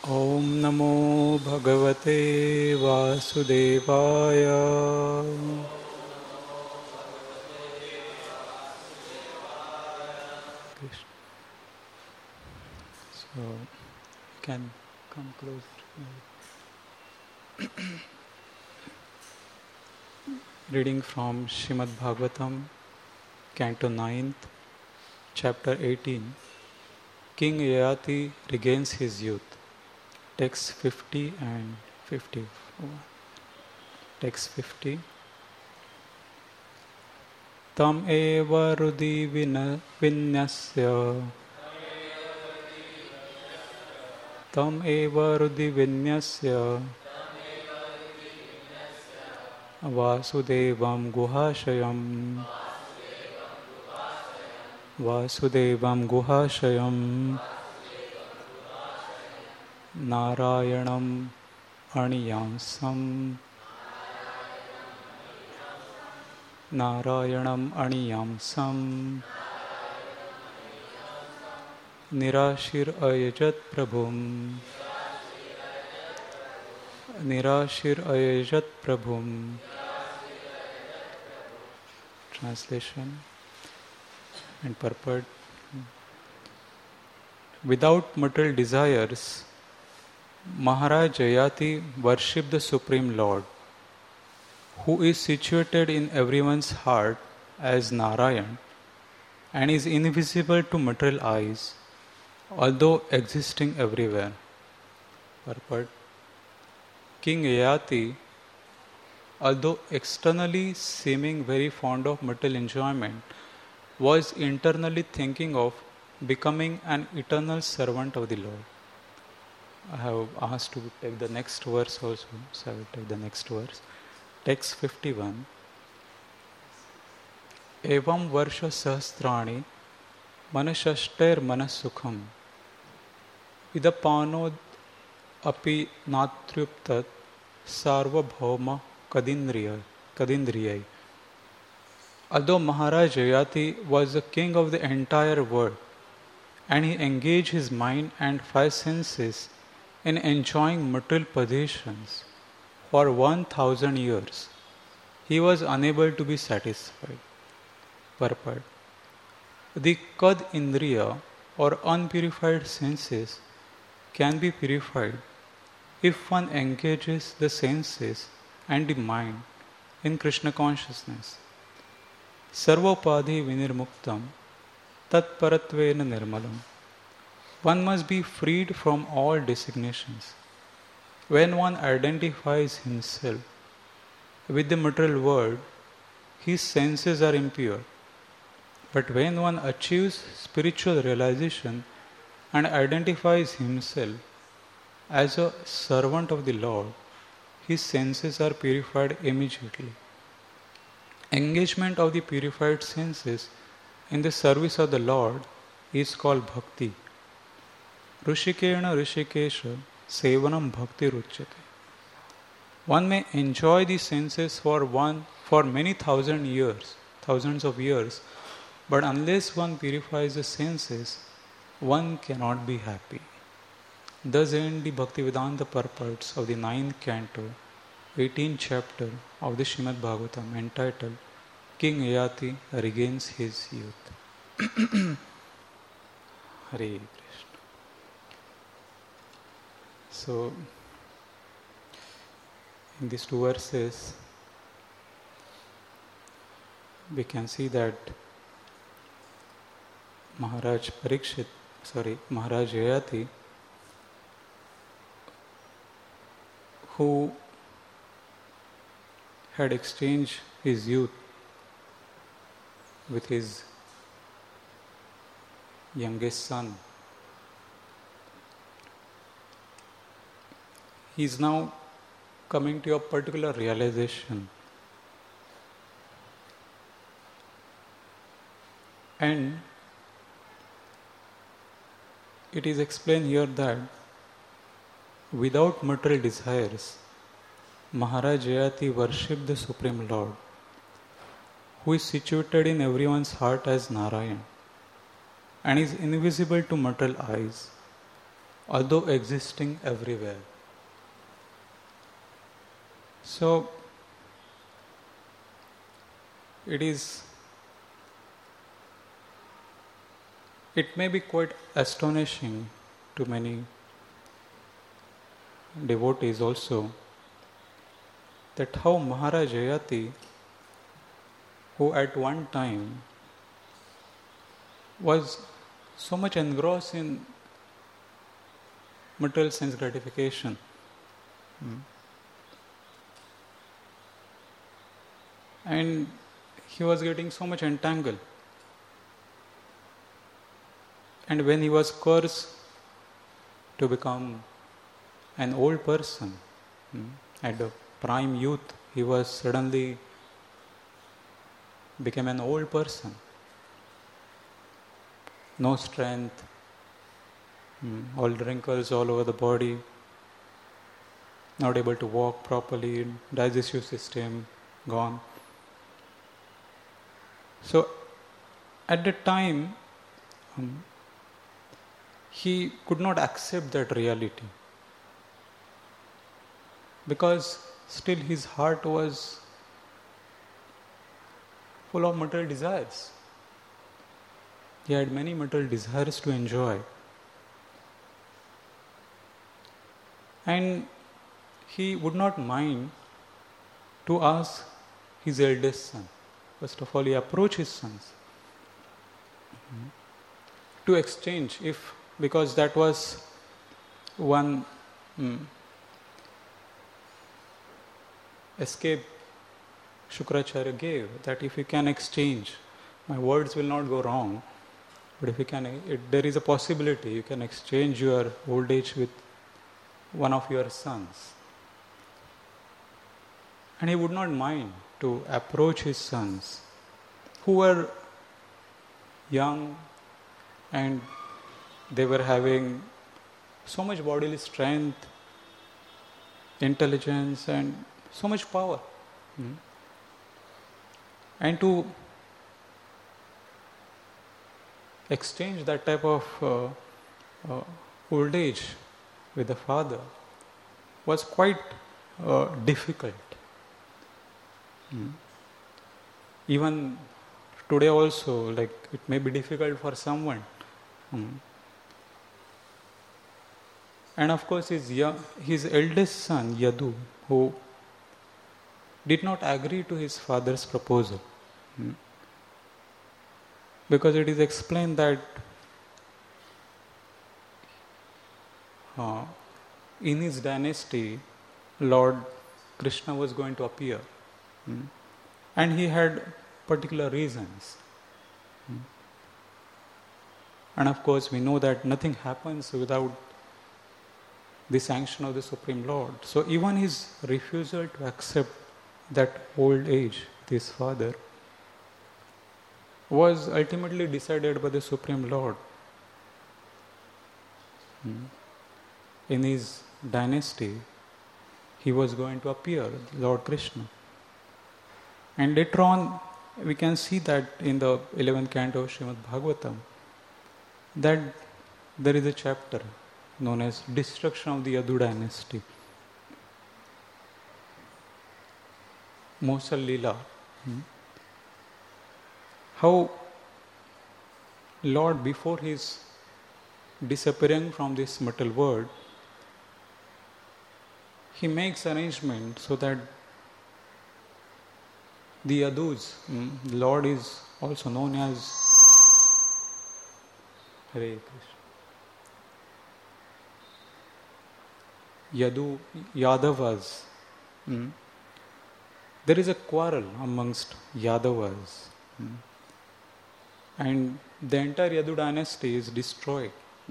ॐ नमो भगवते वासुदेवाय। Krishna. So, you can come closer. Reading from Srimad Bhagavatam, Canto 9th, Chapter 18. King Yayati regains his youth. Text 50 and 51. Text 50. Tam eva rudi vinyasya Tam eva rudi vinyasya Vasudevam guhashayam Vasudevam guhashayam Narayanam aniyamsam Narayanam aniyamsam Nirashir ayajat prabhum Nirashir ayajat prabhum. Translation and purport. Without material desires, Maharaj Yayati worshipped the Supreme Lord, who is situated in everyone's heart as Narayan and is invisible to material eyes, although existing everywhere. Purport. King Yayati, although externally seeming very fond of material enjoyment, was internally thinking of becoming an eternal servant of the Lord. I have asked to take the next verse also, so I will take the next verse. Text 51. Evam varsha sahasrani manashashtair manasukham idapano api natryuptat sarvabhauma kadindriyai. Although Maharaj Yayati was the king of the entire world and he engaged his mind and five senses in enjoying material possessions for 1,000 years, he was unable to be satisfied. Purport. The Kad Indriya or unpurified senses can be purified if one engages the senses and the mind in Krishna consciousness. Sarvopadhi vinirmuktam tat paratvena nirmalam. One must be freed from all designations. When one identifies himself with the material world, his senses are impure. But when one achieves spiritual realization and identifies himself as a servant of the Lord, his senses are purified immediately. Engagement of the purified senses in the service of the Lord is called bhakti. Rushikena Rishikesha Sevanam Bhakti Ruchyate. One may enjoy the senses for many thousands of years, but unless one purifies the senses, one cannot be happy. Thus end the Bhaktivedanta purports of the 9th canto, 18th chapter of the Srimad Bhagavatam, entitled King Yayati Regains His Youth. Hare Krishna. So, in these two verses, we can see that Maharaj Yayati, who had exchanged his youth with his youngest son, he is now coming to a particular realization. And it is explained here that without material desires, Maharaj Yayati worshipped the Supreme Lord, who is situated in everyone's heart as Narayan and is invisible to mortal eyes, although existing everywhere. So, it may be quite astonishing to many devotees also that how Maharaj Yayati, who at one time was so much engrossed in material sense gratification, and he was getting so much entangled. And when he was cursed to become an old person, at the prime youth, he was suddenly became an old person. No strength, all wrinkles all over the body, not able to walk properly, digestive system gone. So at that time, he could not accept that reality, because still his heart was full of material desires. He had many material desires to enjoy. And he would not mind to ask his eldest son. First of all, he approached his sons to exchange, because that was one escape Shukracharya gave, that if you can exchange, my words will not go wrong, but if you can, there is a possibility you can exchange your old age with one of your sons. And he would not mind to approach his sons, who were young and they were having so much bodily strength, intelligence, and so much power. And to exchange that type of old age with the father was quite difficult. Even today also, like, it may be difficult for someone. And of course his eldest son Yadu, who did not agree to his father's proposal, because it is explained that in his dynasty Lord Krishna was going to appear, and he had particular reasons. And of course we know that nothing happens without the sanction of the Supreme Lord. So even his refusal to accept that old age, this father, was ultimately decided by the Supreme Lord. In his dynasty, he was going to appear, Lord Krishna. And later on, we can see that in the 11th canto of Srimad Bhagavatam, that there is a chapter known as Destruction of the Yadu Dynasty. Mosal Leela. How Lord, before his disappearing from this material world, he makes arrangement so that the Yadus, Lord is also known as Hare Krishna. Yadu, Yadavas. There is a quarrel amongst Yadavas. And the entire Yadu dynasty is destroyed.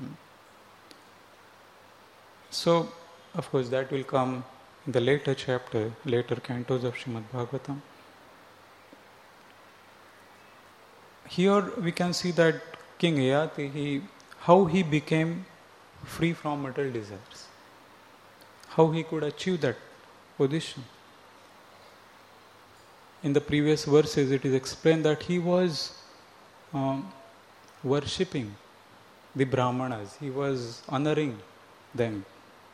So, of course, that will come in the later chapter, later cantos of Srimad Bhagavatam. Here we can see that King Yayati, how he became free from material desires. How he could achieve that position. In the previous verses, it is explained that he was worshipping the Brahmanas. He was honoring them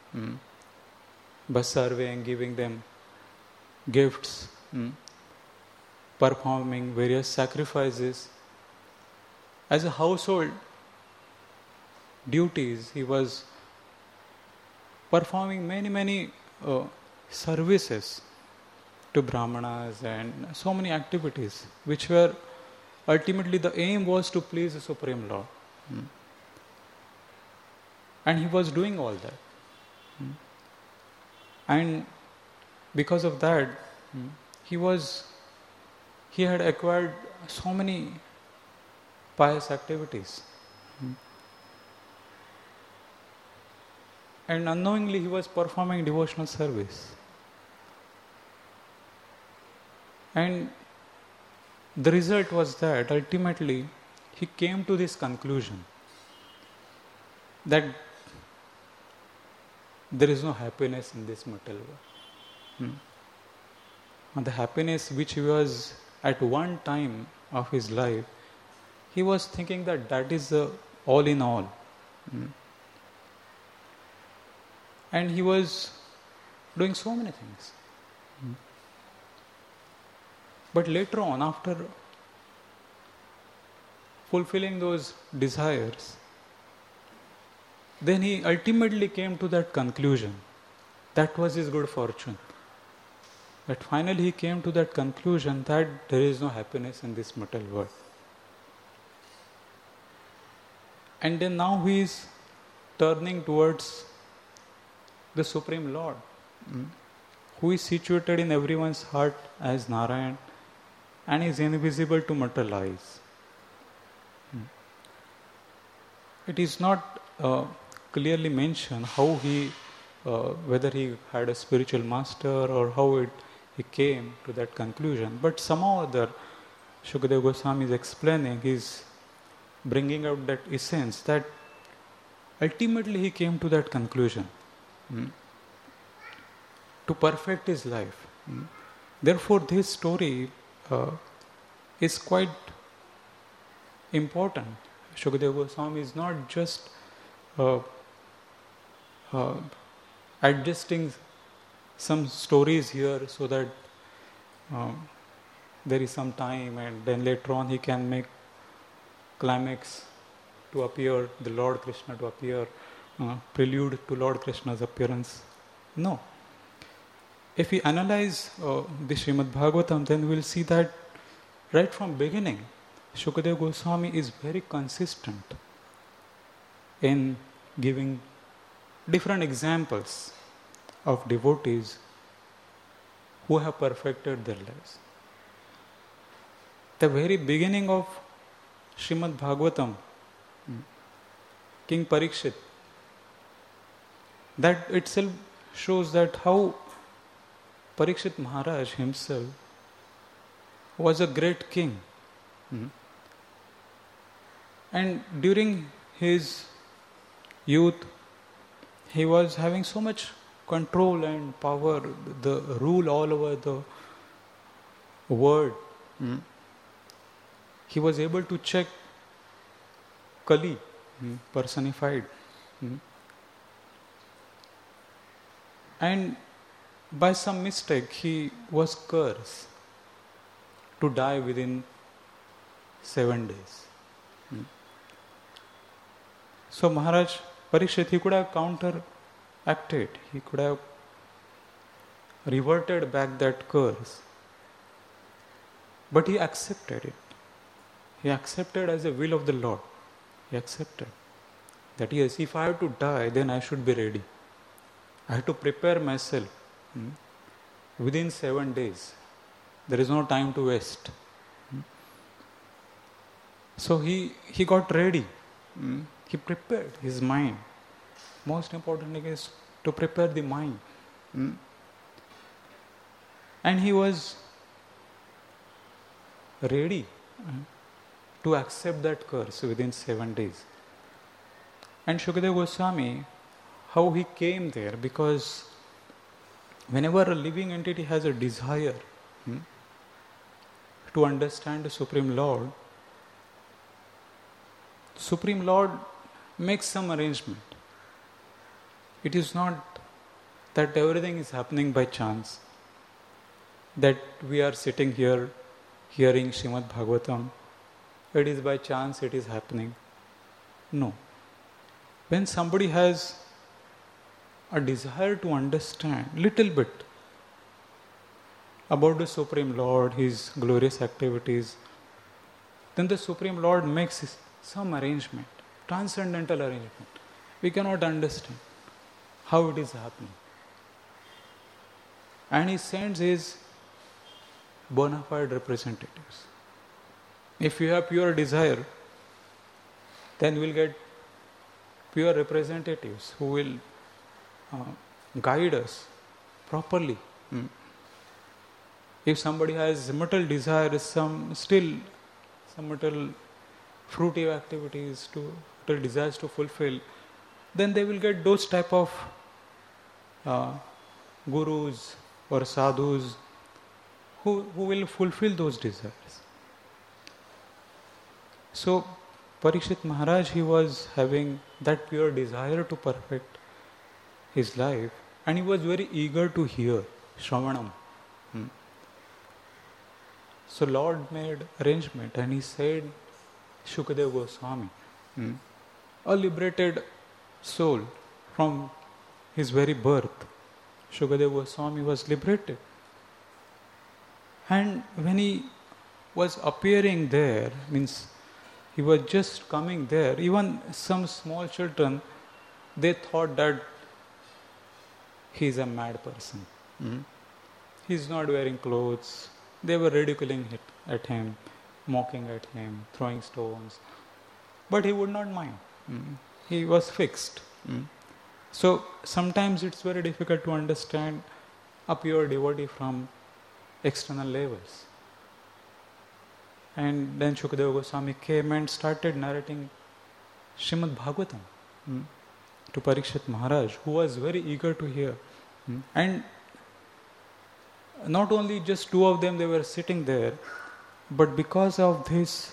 by serving, giving them gifts, performing various sacrifices. As a household duties, he was performing many services to Brahmanas and so many activities which were ultimately the aim was to please the Supreme Lord. And he was doing all that. And because of that, he had acquired so many pious activities. And unknowingly he was performing devotional service. And the result was that ultimately he came to this conclusion that there is no happiness in this material world. And the happiness which he was at one time of his life, he was thinking that that is the all in all. And he was doing so many things. But later on, after fulfilling those desires, then he ultimately came to that conclusion. That was his good fortune. That finally he came to that conclusion that there is no happiness in this material world. And then now he is turning towards the Supreme Lord, who is situated in everyone's heart as Narayan and is invisible to mortal eyes. It is not clearly mentioned how whether he had a spiritual master or how he came to that conclusion. But somehow or other, Shukadeva Goswami is explaining, he's bringing out that essence that ultimately he came to that conclusion to perfect his life. Therefore, this story is quite important. Shukadeva Goswami is not just adjusting some stories here so that there is some time and then later on he can make climax to appear, the Lord Krishna to appear, prelude to Lord Krishna's appearance. No. If we analyze the Srimad Bhagavatam, then we will see that right from beginning, Shukadeva Goswami is very consistent in giving different examples of devotees who have perfected their lives. The very beginning of Srimad Bhagavatam, King Parikshit, that itself shows that how Parikshit Maharaj himself was a great king. And during his youth, he was having so much control and power, the rule all over the world. He was able to check Kali, personified. And by some mistake, he was cursed to die within 7 days. So Maharaj Parikshit, he could have counteracted, he could have reverted back that curse. But he accepted it. He accepted as a will of the Lord. He accepted that yes, if I have to die, then I should be ready. I have to prepare myself within 7 days. There is no time to waste. So he got ready. He prepared his mind. Most important thing is to prepare the mind. And he was ready to accept that curse within 7 days. And Shukadeva Goswami, how he came there, because whenever a living entity has a desire to understand the Supreme Lord makes some arrangement. It is not that everything is happening by chance, that we are sitting here hearing Srimad Bhagavatam, it is by chance it is happening. No. When somebody has a desire to understand little bit about the Supreme Lord, His glorious activities, then the Supreme Lord makes some arrangement, transcendental arrangement. We cannot understand how it is happening. And He sends His bona fide representatives. If you have pure desire, then we will get pure representatives who will guide us properly. If somebody has material desires, some material fruitive activities, material desires to fulfill, then they will get those type of gurus or sadhus who will fulfill those desires. So Parikshit Maharaj, he was having that pure desire to perfect his life, and he was very eager to hear Shravanam. So Lord made arrangement and He said, Shukadeva Goswami, a liberated soul from his very birth, Shukadeva Goswami was liberated. And when he was appearing there, means he was just coming there, even some small children, they thought that he is a mad person. He is not wearing clothes. They were ridiculing at him, mocking at him, throwing stones. But he would not mind. He was fixed. So sometimes it's very difficult to understand a pure devotee from external levels. And then Shukadeva Goswami came and started narrating Srimad Bhagavatam to Parikshit Maharaj, who was very eager to hear. And not only just two of them, they were sitting there, but because of this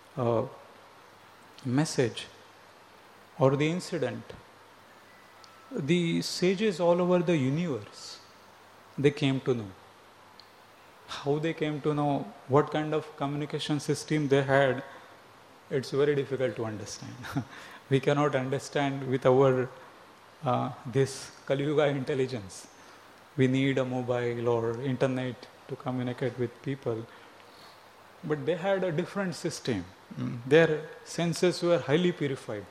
message or the incident, the sages all over the universe, they came to know. How they came to know, what kind of communication system they had, it's very difficult to understand. We cannot understand with our this Kali Yuga intelligence. We need a mobile or internet to communicate with people. But they had a different system. Their senses were highly purified.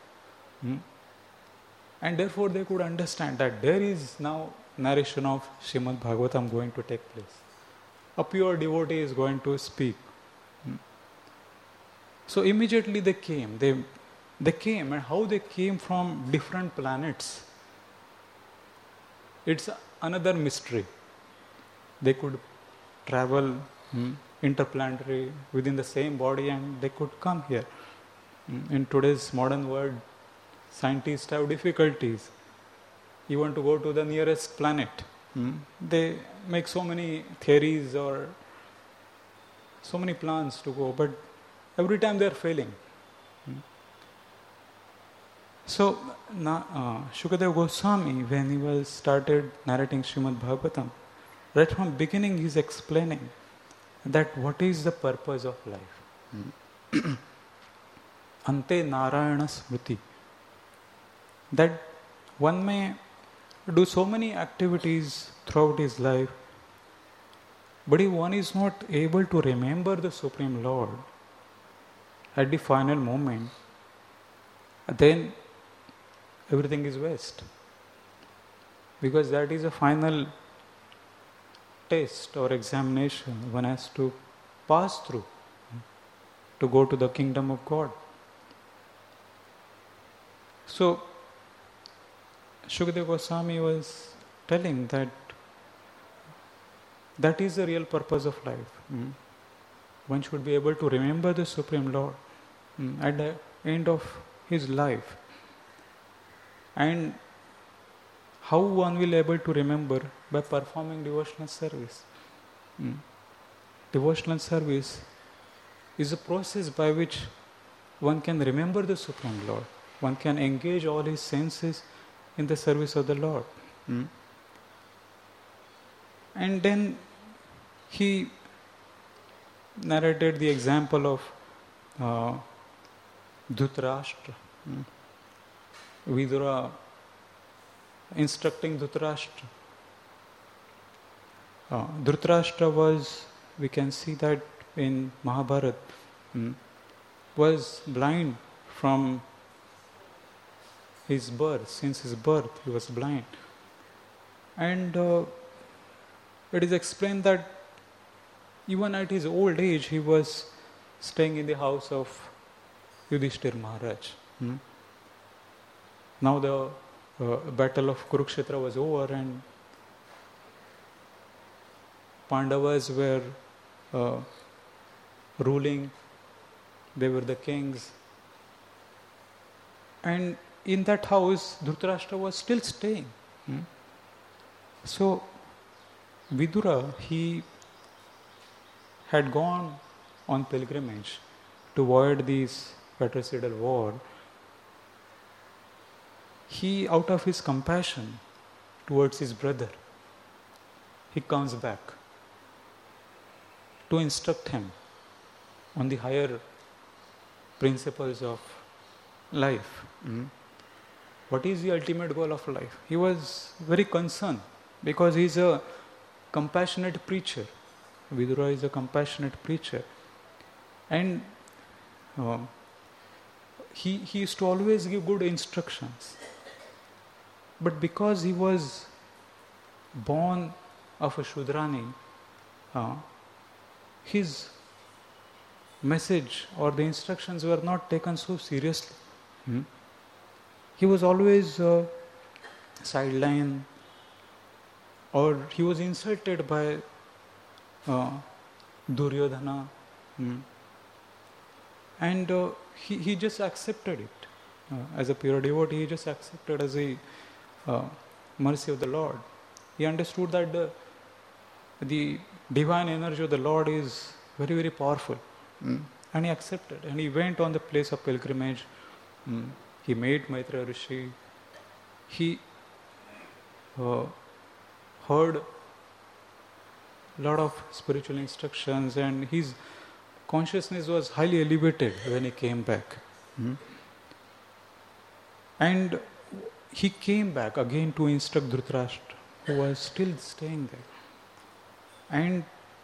And therefore they could understand that there is now narration of Srimad Bhagavatam going to take place. A pure devotee is going to speak. So immediately they came. They came, and how they came from different planets, it's another mystery. They could travel interplanetary within the same body and they could come here. In today's modern world, scientists have difficulties even to go to the nearest planet. They make so many theories or so many plans to go, but every time they are failing. So Shukadeva Goswami, when he was started narrating Srimad Bhagavatam, right from beginning he is explaining that what is the purpose of life. Ante Narayana Smriti. That one may do so many activities throughout his life, but if one is not able to remember the Supreme Lord at the final moment, then everything is waste. Because that is a final test or examination one has to pass through to go to the kingdom of God. So Shukadeva Goswami was telling that is the real purpose of life. One should be able to remember the Supreme Lord at the end of his life. And how one will able to remember? By performing devotional service. Devotional service is a process by which one can remember the Supreme Lord. One can engage all his senses in the service of the Lord. Hmm? And then he narrated the example of Dhritarashtra. Vidura instructing Dhritarashtra. Dhritarashtra was, we can see that in Mahabharata, was blind from his birth. Since his birth, he was blind. And it is explained that even at his old age, he was staying in the house of Yudhishthir Maharaj. Now the battle of Kurukshetra was over and Pandavas were ruling, they were the kings. And in that house, Dhritarashtra was still staying. So, Vidura, he had gone on pilgrimage to avoid this fratricidal war. He, out of his compassion towards his brother, he comes back to instruct him on the higher principles of life. What is the ultimate goal of life? He was very concerned because he is a compassionate preacher. Vidura is a compassionate preacher. And he used to always give good instructions. But because he was born of a Shudrani, his message or the instructions were not taken so seriously. He was always sidelined, or he was insulted by Duryodhana, and he just accepted it as a pure devotee. He just accepted as a mercy of the Lord. He understood that the divine energy of the Lord is very, very powerful, and he accepted. And he went on the place of pilgrimage. He made Maitreya Rishi. He heard a lot of spiritual instructions, and his consciousness was highly elevated when he came back. And he came back again to instruct Dhritarashtra, who was still staying there. And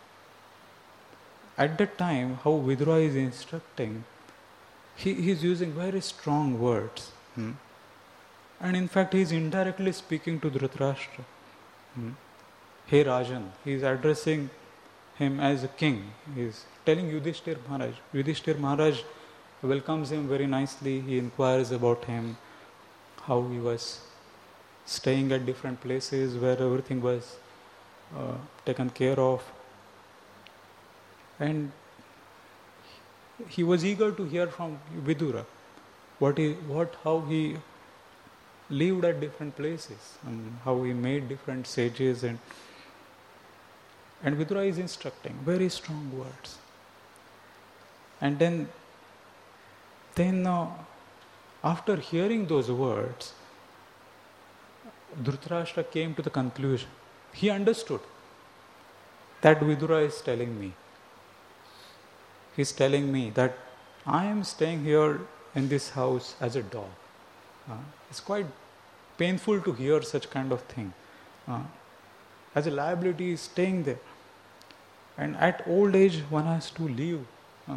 at that time, how Vidura is instructing, he is using very strong words. And in fact, he is indirectly speaking to Dhritarashtra. Hey Rajan, he is addressing him as a king. He is telling Yudhishthir Maharaj. Yudhishthir Maharaj welcomes him very nicely. He inquires about him, how he was staying at different places where everything was taken care of. And he was eager to hear from Vidura how he lived at different places and how he made different sages, and Vidura is instructing very strong words. And then after hearing those words, Dhritarashtra came to the conclusion. He understood that Vidura is telling me. He is telling me that I am staying here in this house as a dog. It's quite painful to hear such kind of thing. As a liability, is staying there. And at old age, one has to leave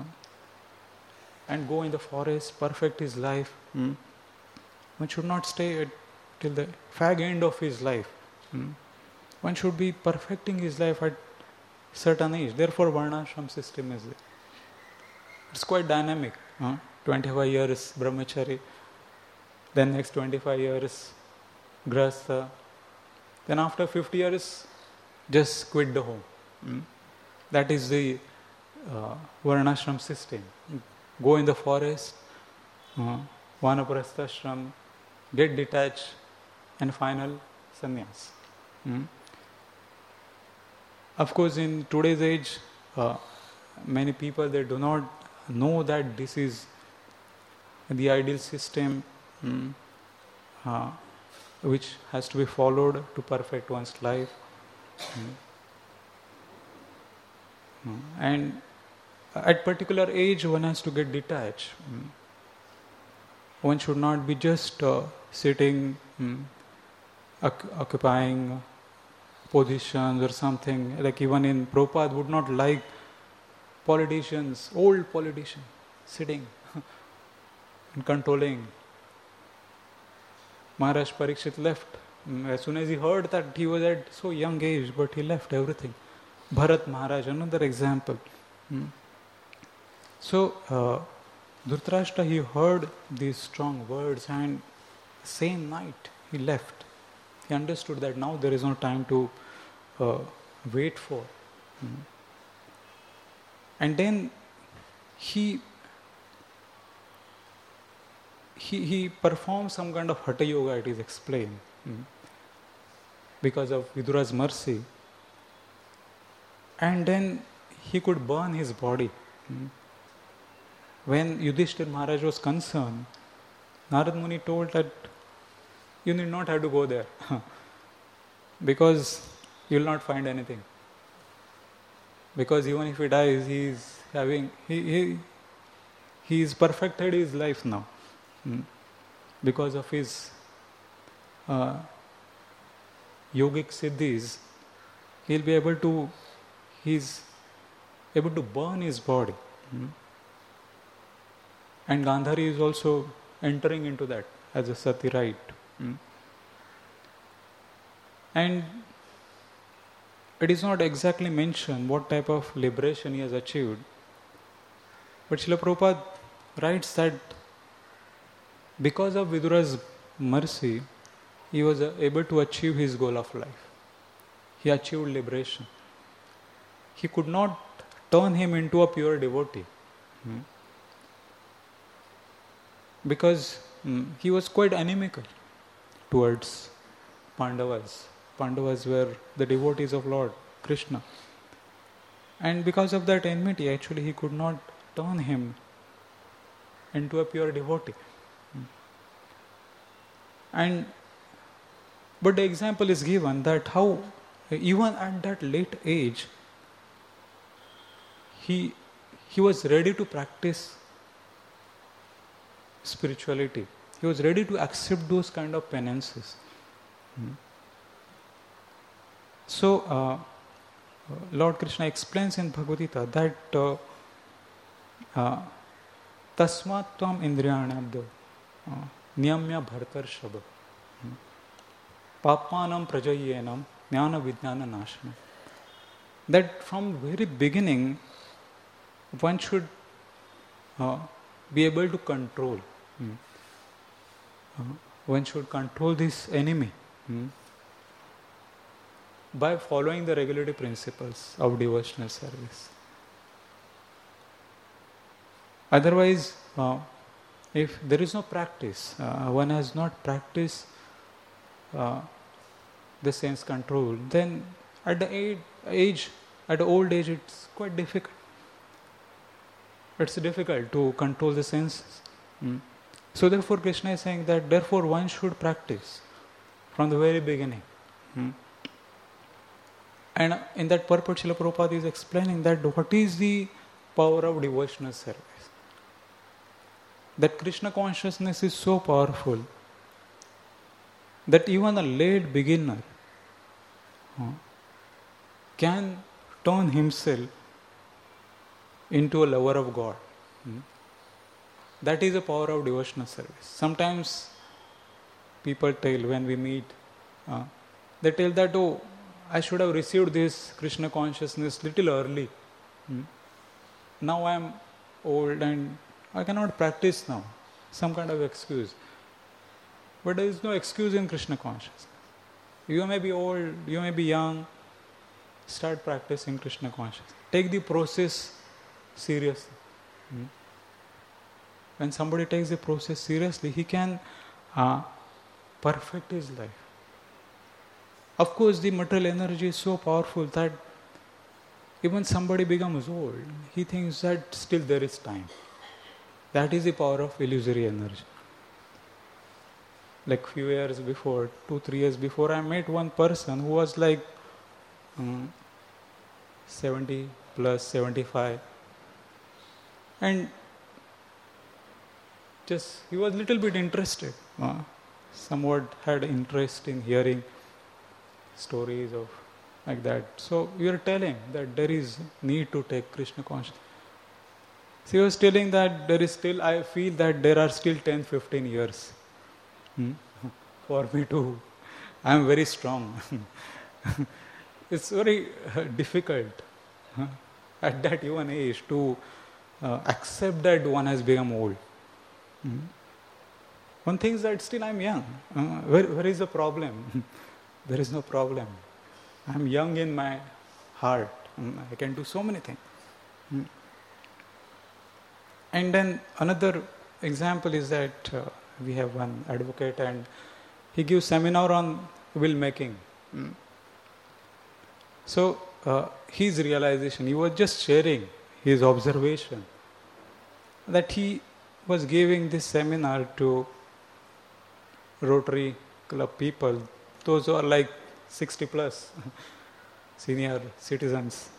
and go in the forest, perfect his life. One should not stay till the fag end of his life. One should be perfecting his life at certain age. Therefore, Varnashram system is there. It's quite dynamic. 25 years brahmachari, then next 25 years grahastha, then after 50 years just quit the home. That is the Varnashram system. Go in the forest, Vanaprasthashram, get detached, and final sannyas. Of course, in today's age, many people, they do not know that this is the ideal system. which has to be followed to perfect one's life. And at particular age, one has to get detached. One should not be just sitting, occupying positions or something. Like even in Prabhupada would not like politicians, old politicians, sitting and controlling. Maharaj Parikshit left. As soon as he heard that he was at so young age, but he left everything. Bharat Maharaj, another example. So, Dhritarashtra, he heard these strong words, and same night he left. He understood that now there is no time to wait for. And then he performed some kind of Hatha Yoga, it is explained, because of Vidura's mercy. And then he could burn his body. When Yudhishthir Maharaj was concerned, Narad Muni told that you need not have to go there because you will not find anything. Because even if he dies, he is perfected his life now. Because of his yogic siddhis, he's able to burn his body. And Gandhari is also entering into that as a sati rite. And it is not exactly mentioned what type of liberation he has achieved. But Srila Prabhupada writes that because of Vidura's mercy, he was able to achieve his goal of life. He achieved liberation. He could not turn him into a pure devotee. Because he was quite inimical towards Pandavas. Pandavas were the devotees of Lord Krishna. And because of that enmity, actually he could not turn him into a pure devotee. But the example is given that how even at that late age, he was ready to practice spirituality. He was ready to accept those kind of penances. So, Lord Krishna explains in Bhagavad Gita that tasmat tvam indriyanabdo niyamya bhartarshava papmanam prajayenam jnana vijnana nashana. That from very beginning, one should be able to control. One should control this enemy by following the regulative principles of devotional service. Otherwise, if there is no practice, one has not practiced the sense control, then at the old age, it's quite difficult. It's difficult to control the senses. So therefore Krishna is saying that therefore one should practice from the very beginning. And in that purport Srila Prabhupada is explaining that what is the power of devotional service. That Krishna consciousness is so powerful that even a late beginner can turn himself into a lover of God. That is the power of devotional service. Sometimes people tell when we meet, they tell that, oh, I should have received this Krishna consciousness little early. Now I am old and I cannot practice now. Some kind of excuse. But there is no excuse in Krishna consciousness. You may be old, you may be young, start practicing Krishna consciousness. Take the process seriously. When somebody takes the process seriously, he can perfect his life. Of course, the material energy is so powerful that even somebody becomes old, he thinks that still there is time. That is the power of illusory energy. like few years before, 2-3 years before, I met one person who was like 70 plus, 75, and just he was little bit interested, somewhat had interest in hearing stories of like that. So we are telling that there is need to take Krishna consciousness. So he was telling that there is still, I feel that there are still 10-15 years for me to, I am very strong. It's very difficult at that young age to accept that one has become old. One thinks that still I am young. Where is the problem? There is no problem. I am young in my heart. I can do so many things. And then another example is that we have one advocate and he gives seminar on will making. So his realization, he was just sharing his observation that he was giving this seminar to Rotary Club people, those who are like 60 plus, senior citizens.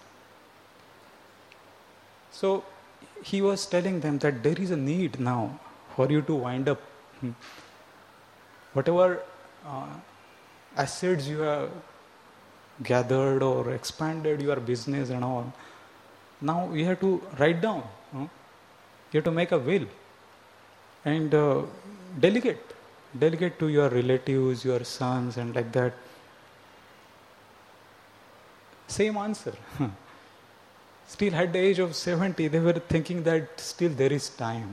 So he was telling them that there is a need now for you to wind up whatever assets you have gathered or expanded your business and all. Now you have to write down. You have to make a will and delegate to your relatives, your sons, and like that. Same answer. Still at the age of 70, they were thinking that still there is time.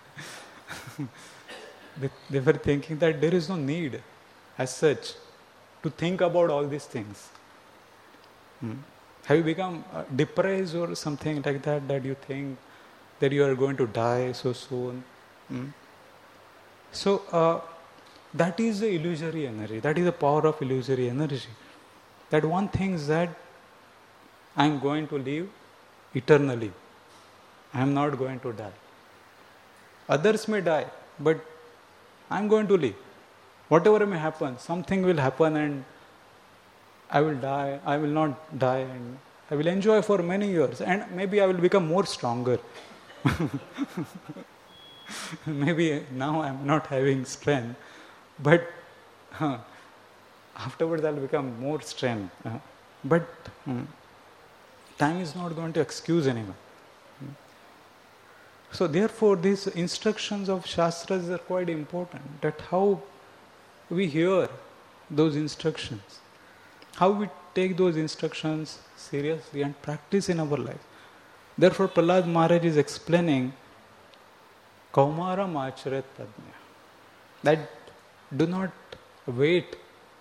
They were thinking that there is no need as such to think about all these things. Have you become depressed or something like that, that you think that you are going to die so soon? So that is the illusory energy. That is the power of illusory energy. That one thinks that I am going to live eternally. I am not going to die. Others may die, but I am going to live. Whatever may happen, something will happen and I will die, I will not die, and I will enjoy for many years, and maybe I will become more stronger. Maybe now I am not having strength, but afterwards I will become more strength. But time is not going to excuse anyone. So therefore these instructions of Shastras are quite important, that how we hear those instructions, how we take those instructions seriously and practice in our life. Therefore Prahlad Maharaj is explaining Kaumaram Acharet Pradnya, that do not wait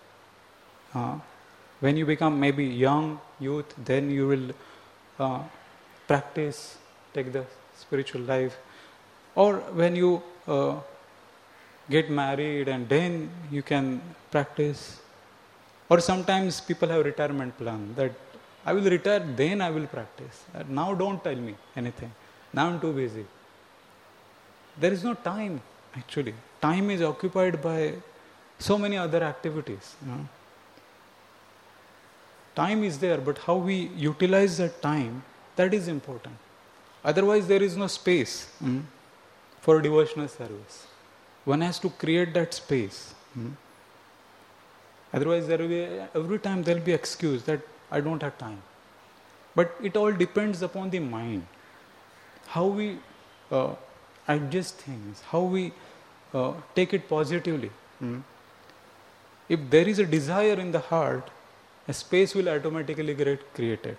when you become maybe young, youth, then you will practice, take the spiritual life, or when you get married and then you can practice. Or sometimes people have retirement plan that I will retire, then I will practice. Now don't tell me anything. Now I'm too busy. There is no time actually. Time is occupied by so many other activities. Time is there, but how we utilize that time, that is important. Otherwise there is no space for devotional service. One has to create that space. Otherwise there will be, every time there will be excuse that I don't have time. But it all depends upon the mind. How we adjust things, how we take it positively. If there is a desire in the heart, a space will automatically get created.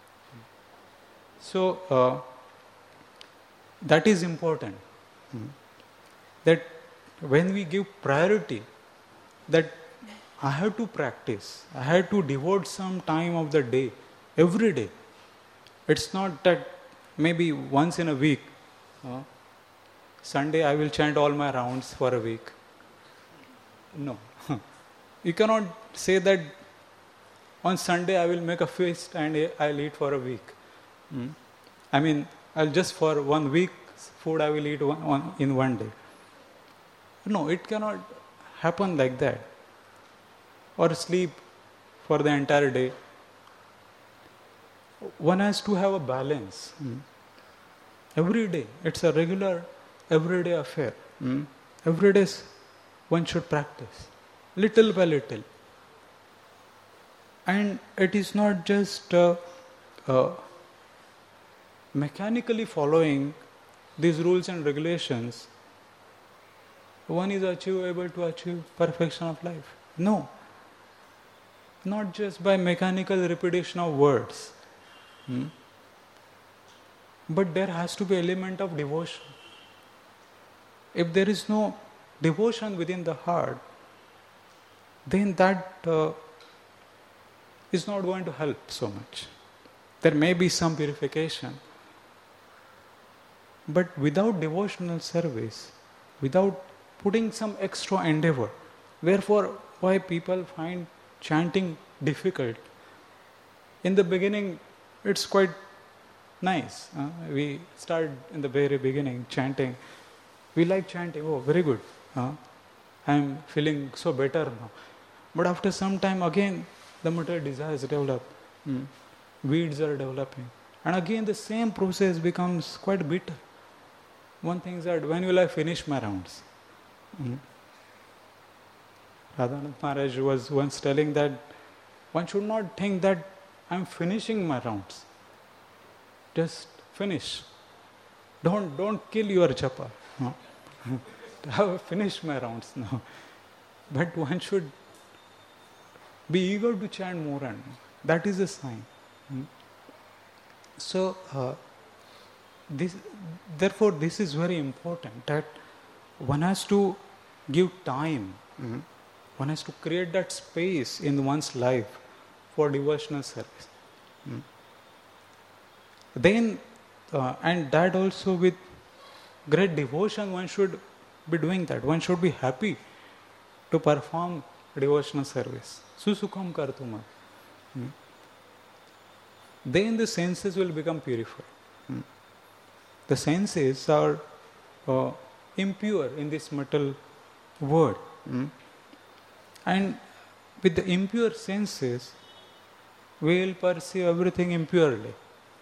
So that is important. That when we give priority, that I have to practice, I have to devote some time of the day, every day. It's not that maybe once in a week, Sunday I will chant all my rounds for a week. No. You cannot say that on Sunday I will make a feast and I'll eat for a week. I mean, I'll just for 1 week food I will eat in one day. No, it cannot happen like that. Or sleep for the entire day. One has to have a balance. Every day. It's a regular, everyday affair. Every day one should practice. Little by little. And it is not just mechanically following these rules and regulations. One is able to achieve perfection of life. No. Not just by mechanical repetition of words. But there has to be an element of devotion. If there is no devotion within the heart, then that is not going to help so much. There may be some purification, but without devotional service, without putting some extra endeavor, wherefore why people find chanting difficult. In the beginning, it's quite nice. We start in the very beginning chanting. We like chanting. Oh, very good. I'm feeling so better now. But after some time, again, the material desires develop. Weeds are developing. And again, the same process becomes quite bitter. One thing is that when will I finish my rounds? Radhanand Maharaj was once telling that one should not think that I'm finishing my rounds. Just finish. Don't kill your japa. I have finished my rounds now. But one should be eager to chant more and more. That is a sign. So, therefore, this is very important that one has to give time. One has to create that space in one's life for devotional service. Then, and that also with great devotion, one should be doing that. One should be happy to perform devotional service. Susukham kartuma. Then the senses will become purified. The senses are impure in this material world. And with the impure senses, we will perceive everything impurely.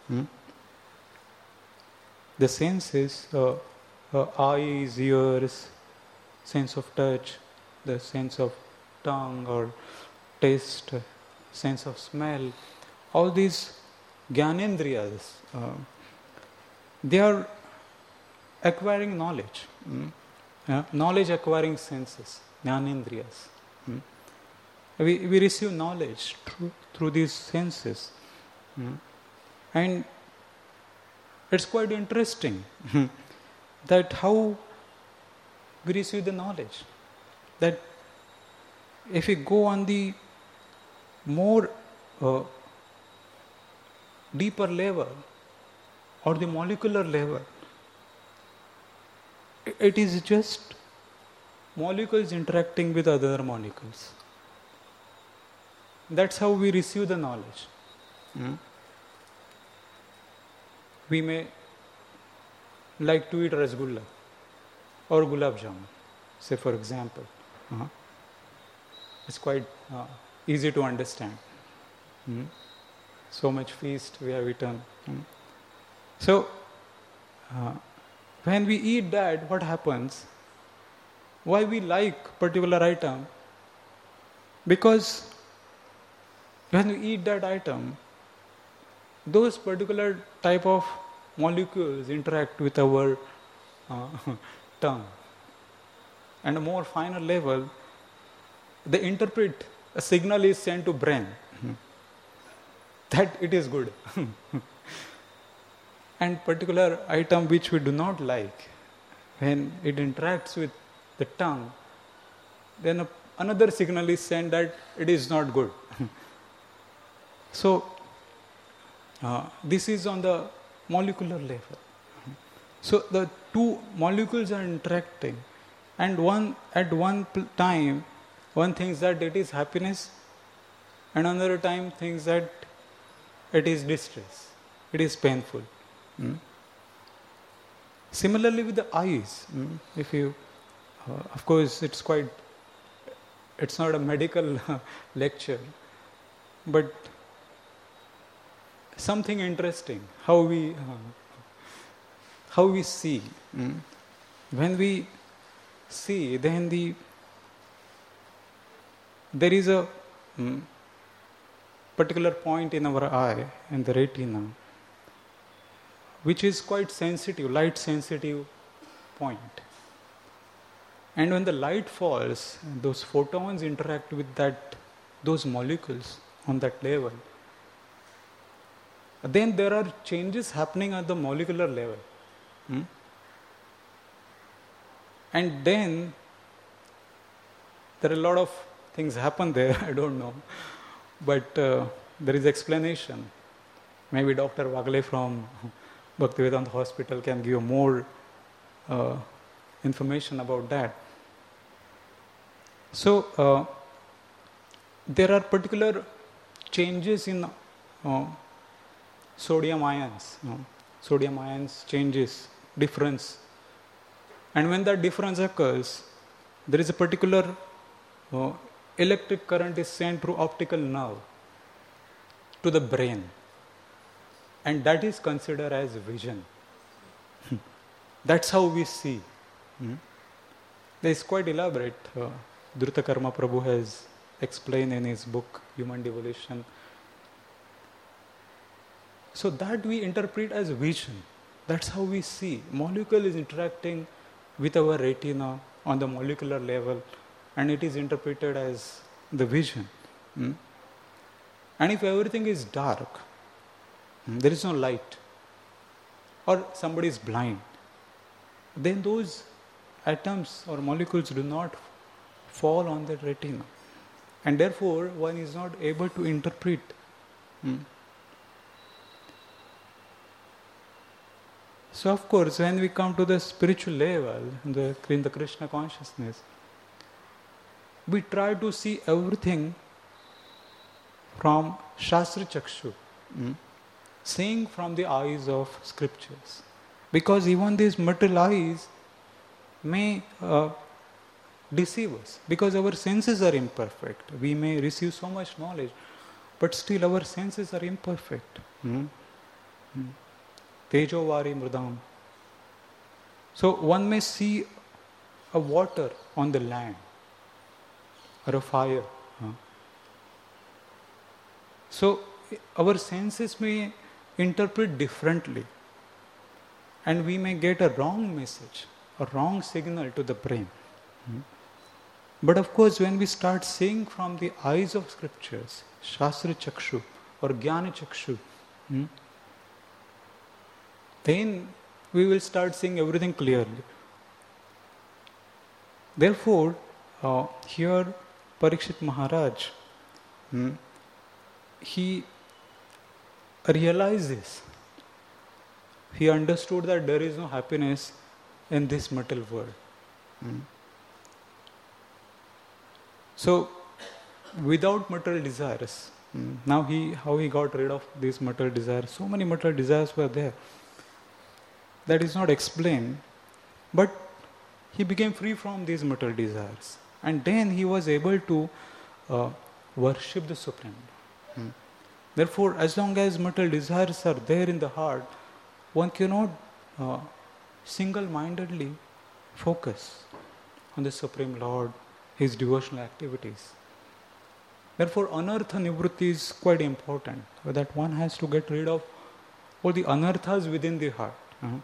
The senses, eyes, ears, sense of touch, the sense of tongue or taste, sense of smell, all these Gyanendriyas, they are acquiring knowledge, knowledge acquiring senses, Jnanendriyas. We receive knowledge through these senses. And it's quite interesting that how we receive the knowledge. That if we go on the more deeper level or the molecular level, it is just molecules interacting with other molecules. That's how we receive the knowledge. We may like to eat rasgulla or gulab jamun, say for example. It's quite easy to understand. So much feast we have eaten. So, when we eat that, what happens? Why we like particular item? Because when we eat that item, those particular type of molecules interact with our tongue. And a more finer level, they interpret a signal is sent to brain that it is good. And particular item which we do not like, when it interacts with the tongue, then another signal is sent that it is not good. So, this is on the molecular level. So, the two molecules are interacting, and at one time, one thinks that it is happiness, and another time thinks that it is distress, it is painful. Similarly with the eyes, if you, of course it's quite It's not a medical lecture, but something interesting, how we see. When we see, then there is a particular point in our eye, in the retina, which is quite sensitive, light sensitive point. And when the light falls, those photons interact with those molecules on that level. Then there are changes happening at the molecular level. And then there are a lot of things happen there, I don't know. But there is explanation. Maybe Dr. Wagle from Bhaktivedanta Hospital can give more information about that. So there are particular changes in sodium ions. Sodium ions changes, difference. And when that difference occurs, there is a particular electric current is sent through optical nerve to the brain. And that is considered as vision. That's how we see. That is quite elaborate. Dhruta Karma Prabhu has explained in his book, Human Devolution. So that we interpret as vision. That's how we see. Molecule is interacting with our retina on the molecular level, and it is interpreted as the vision. And if everything is dark, there is no light, or somebody is blind, then those atoms or molecules do not fall on the retina. And therefore, one is not able to interpret. So of course, when we come to the spiritual level, in the Krishna consciousness, we try to see everything from Shastra Chakshu, seeing from the eyes of scriptures. Because even these material eyes may deceive us, because our senses are imperfect. We may receive so much knowledge, but still our senses are imperfect. Tejovari mridam. So one may see a water on the land, or a fire. So our senses may interpret differently, and we may get a wrong message, a wrong signal to the brain. But of course, when we start seeing from the eyes of scriptures, Shastra Chakshu or Jnana Chakshu, then we will start seeing everything clearly. Therefore, here Parikshit Maharaj, he realizes, he understood that there is no happiness in this material world. So, without material desires, now how he got rid of these material desires, so many material desires were there. That is not explained, but he became free from these material desires. And then he was able to worship the Supreme. Therefore, as long as material desires are there in the heart, one cannot single-mindedly focus on the Supreme Lord, His devotional activities. Therefore, anartha nivritti is quite important, that one has to get rid of all the anarthas within the heart.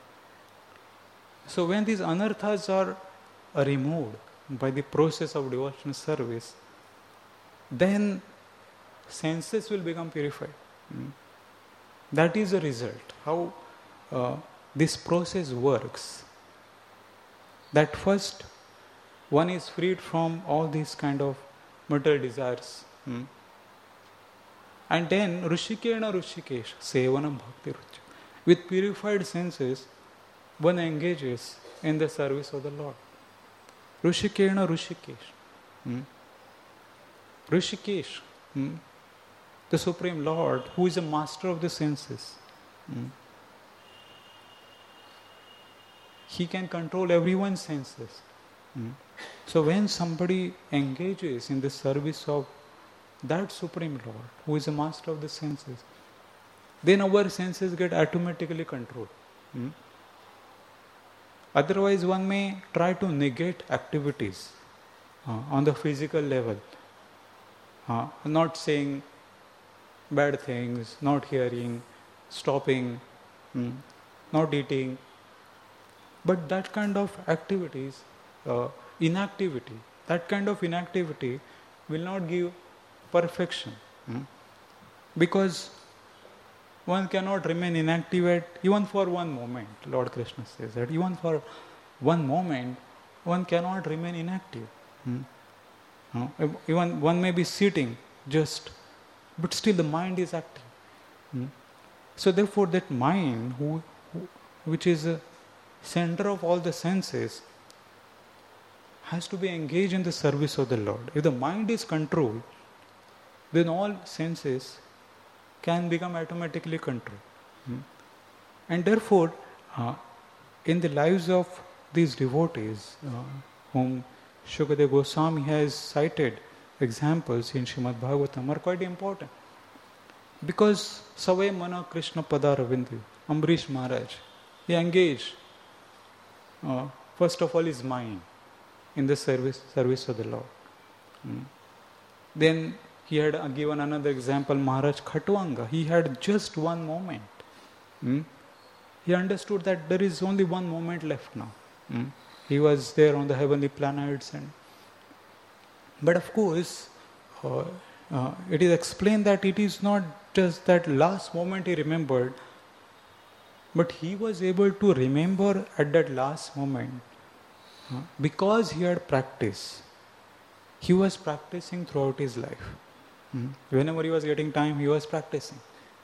So when these anarthas are removed by the process of devotional service, then senses will become purified. That is the result. How this process works. That first one is freed from all these kind of material desires. And then Rushikena Rushikesh, Sevanam Bhakti Rucha. With purified senses, one engages in the service of the Lord. Rushikena Rushikesh. Rushikesh, the Supreme Lord, who is a master of the senses. He can control everyone's senses. Mm. So when somebody engages in the service of that Supreme Lord, who is a master of the senses, then our senses get automatically controlled. Mm. Otherwise, one may try to negate activities on the physical level, not saying bad things, not hearing, stopping, not eating. But that kind of activities, inactivity, that kind of inactivity will not give perfection. Because one cannot remain inactive even for one moment. Lord Krishna says that even for one moment, one cannot remain inactive. Even one may be sitting just, but still the mind is active. So therefore that mind, which is a center of all the senses, has to be engaged in the service of the Lord. If the mind is controlled, then all senses can become automatically controlled. And therefore, in the lives of these devotees, whom Shukadeva Goswami has cited examples in Srimad Bhagavatam, are quite important. Because Savay Mana Krishna Padaravindu, Ambrish Maharaj, he engaged, first of all, his mind in the service of the Lord. Then he had given another example, Maharaj Khatwanga. He had just one moment. He understood that there is only one moment left now. He was there on the heavenly planets, but of course, it is explained that it is not just that last moment he remembered, but he was able to remember at that last moment because he had practiced. He was practicing throughout his life. Whenever he was getting time, he was practicing.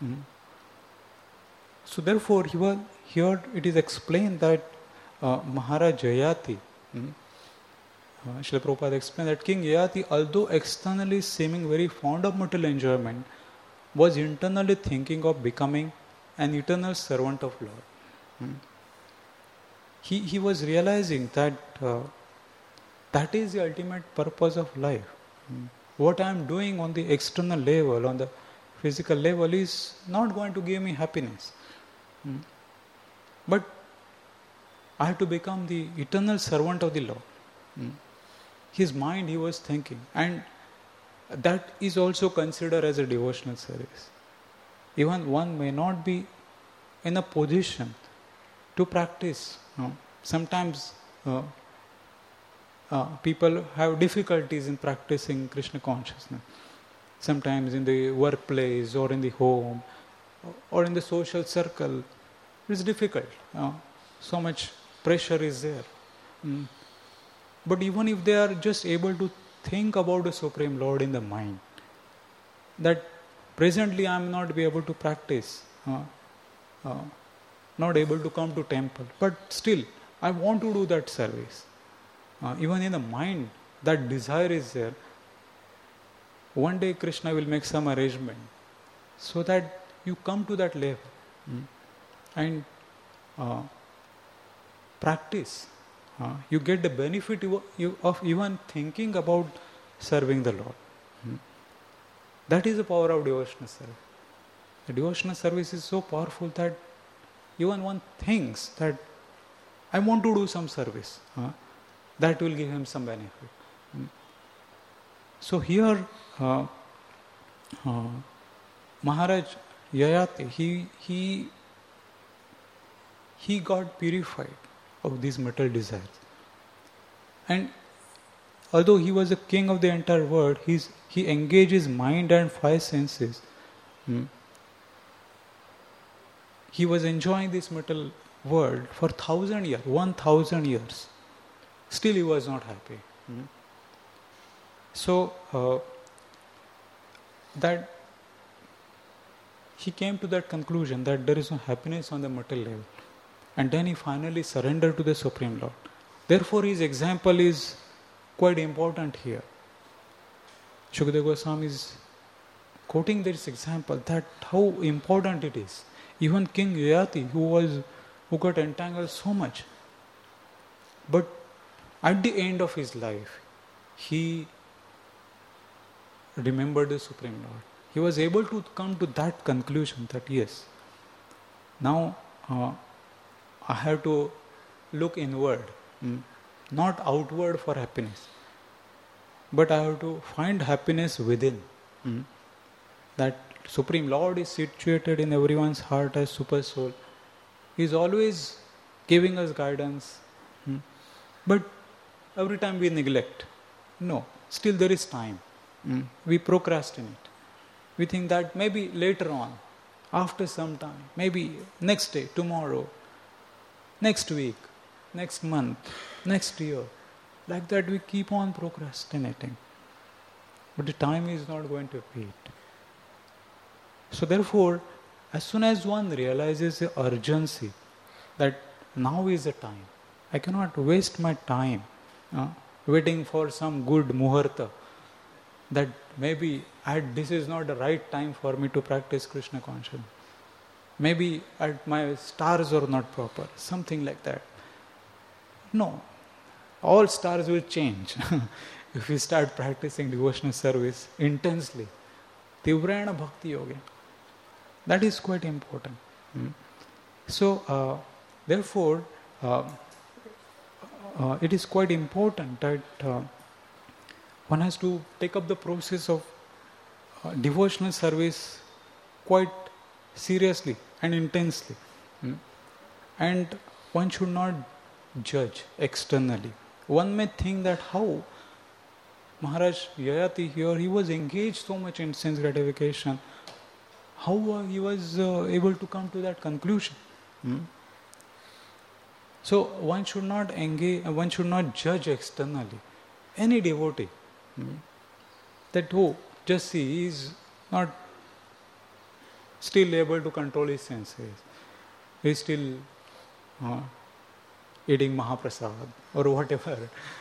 So therefore, here it is explained that Maharaj Jayati, Srila Prabhupada explained that King Yayati, although externally seeming very fond of material enjoyment, was internally thinking of becoming an eternal servant of Lord. He was realizing that that is the ultimate purpose of life. What I am doing on the external level, on the physical level, is not going to give me happiness. But I have to become the eternal servant of the Lord. His mind, he was thinking, and that is also considered as a devotional service. Even one may not be in a position to practice. Sometimes people have difficulties in practicing Krishna consciousness. Sometimes in the workplace or in the home or in the social circle, it's difficult. So much pressure is there. But even if they are just able to think about the Supreme Lord in the mind, that presently I am not be able to practice, not able to come to temple, but still I want to do that service. Even in the mind, that desire is there. One day Krishna will make some arrangement so that you come to that level and practice. You get the benefit of even thinking about serving the Lord. That is the power of devotional service. The devotional service is so powerful that even one thinks that I want to do some service. That will give him some benefit. So here, Maharaj Yayati, he got purified of these material desires. And although he was the king of the entire world, he engaged his mind and five senses. He was enjoying this material world for 1,000 years, 1,000 years. Still he was not happy. So that he came to that conclusion that there is no happiness on the material level. And then he finally surrendered to the Supreme Lord. Therefore his example is quite important here. Shukadeva Goswami is quoting this example that how important it is. Even King Yayati, who got entangled so much, but at the end of his life, he remembered the Supreme Lord. He was able to come to that conclusion that yes, now I have to look inward, not outward for happiness, but I have to find happiness within. That Supreme Lord is situated in everyone's heart as Super Soul. He is always giving us guidance. But every time we neglect. No, still there is time. We procrastinate. We think that maybe later on, after some time, maybe next day, tomorrow, next week, next month, next year. Like that we keep on procrastinating. But the time is not going to wait. So therefore, as soon as one realizes the urgency that now is the time, I cannot waste my time waiting for some good muhurta, that maybe this is not the right time for me to practice Krishna consciousness. Maybe my stars are not proper, something like that. No, all stars will change if we start practicing devotional service intensely. Tivrena Bhakti Yoga. That is quite important. So, therefore, it is quite important that one has to take up the process of devotional service quite seriously and intensely. And one should not judge externally. One may think that how Maharaj Yayati here, he was engaged so much in sense gratification, how he was able to come to that conclusion. So one should not engage, one should not judge externally any devotee. That just see, he is not still able to control his senses. He is still eating Mahaprasad or whatever.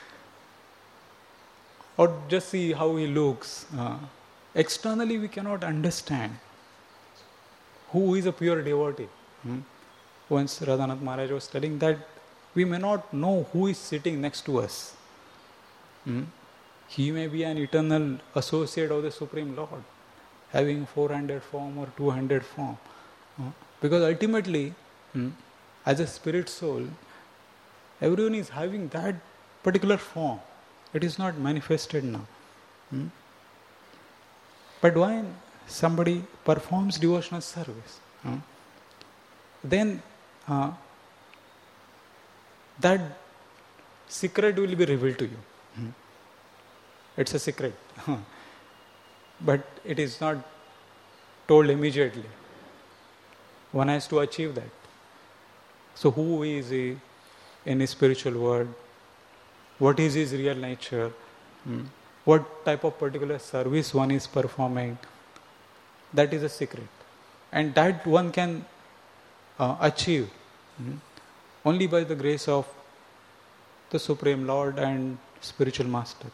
Or just see how he looks. Externally we cannot understand who is a pure devotee. Once Radhanath Maharaj was telling that we may not know who is sitting next to us. He may be an eternal associate of the Supreme Lord, having 400 form or 200 form. Because ultimately, as a spirit soul, everyone is having that particular form. It is not manifested now. But when somebody performs devotional service, then that secret will be revealed to you. It's a secret. But it is not told immediately. One has to achieve that. So who is he in his spiritual world? What is his real nature? What type of particular service one is performing? That is a secret. And that one can achieve only by the grace of the Supreme Lord and Spiritual Master.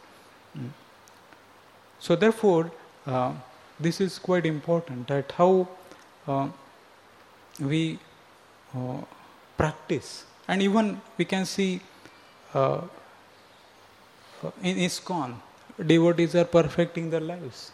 So therefore, this is quite important, that how we practice. And even we can see in ISKCON, devotees are perfecting their lives.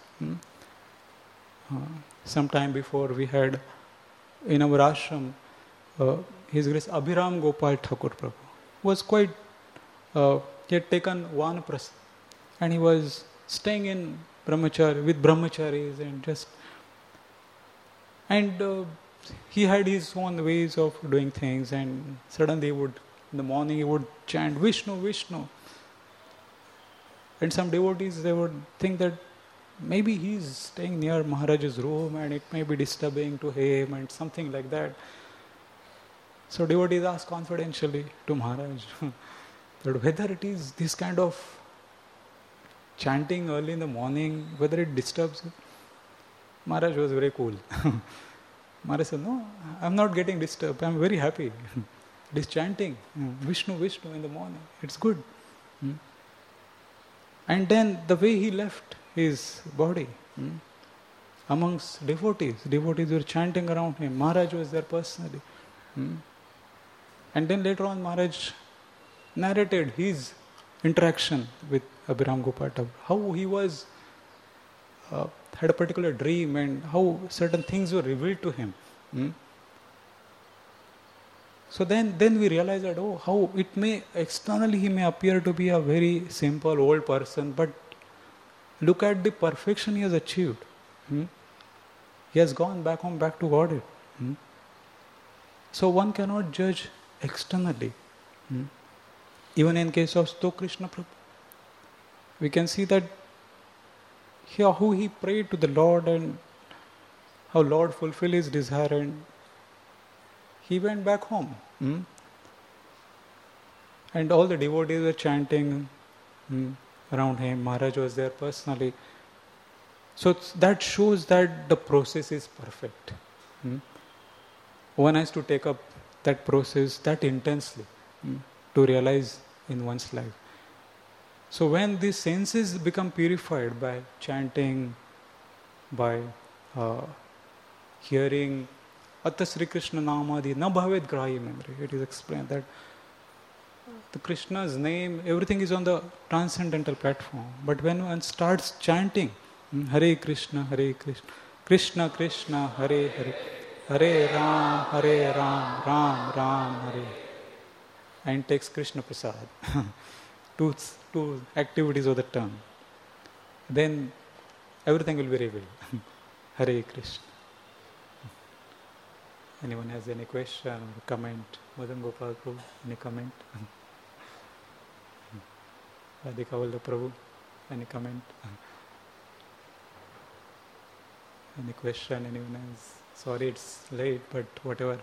Some time before we had in our ashram, His Grace Abhiram Gopal Thakur Prabhu was quite, he had taken Vanaprastha and he was staying in brahmachari, with brahmacharis and he had his own ways of doing things, and suddenly in the morning he would chant Vishnu, Vishnu. And some devotees, they would think that maybe he is staying near Maharaj's room and it may be disturbing to him and something like that. So devotees asked confidentially to Maharaj that whether it is this kind of chanting early in the morning, whether it disturbs you. Maharaj was very cool. Maharaj said, no, I am not getting disturbed, I am very happy. It is chanting Vishnu, Vishnu in the morning, it's good. And then the way he left his body amongst devotees were chanting around him. Maharaj was there personally. And then later on Maharaj narrated his interaction with Abhiram Gopal Thakur, how he was had a particular dream and how certain things were revealed to him. So then we realize that, how it may, externally he may appear to be a very simple old person, but look at the perfection he has achieved. He has gone back home, back to Godhead. So one cannot judge externally. Even in case of Sto Krishna Prabhu, we can see that here how he prayed to the Lord and how Lord fulfilled his desire, and he went back home. And all the devotees were chanting around him. Maharaj was there personally. So that shows that the process is perfect. One has to take up that process that intensely to realize in one's life. So when these senses become purified by chanting, by hearing Atta Sri Krishna Namadi Na Bhavet Grahi Memory, it is explained that the Krishna's name, everything is on the transcendental platform. But when one starts chanting Hare Krishna, Krishna Krishna, Hare Hare, Hare Ram, Ram Ram, Hare, and takes Krishna Prasad, two activities of the tongue, then everything will be revealed. Hare Krishna. Anyone has any question or comment? Madan Gopal Prabhu, any comment? Radhika Vallabh Prabhu, any comment? Any question? Anyone else? Sorry it's late, but whatever.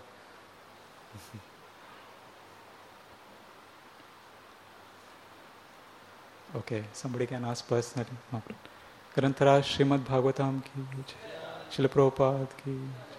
Okay, somebody can ask personally. Grantaraj Srimad Bhagavatam ki, Srila Prabhupada ki.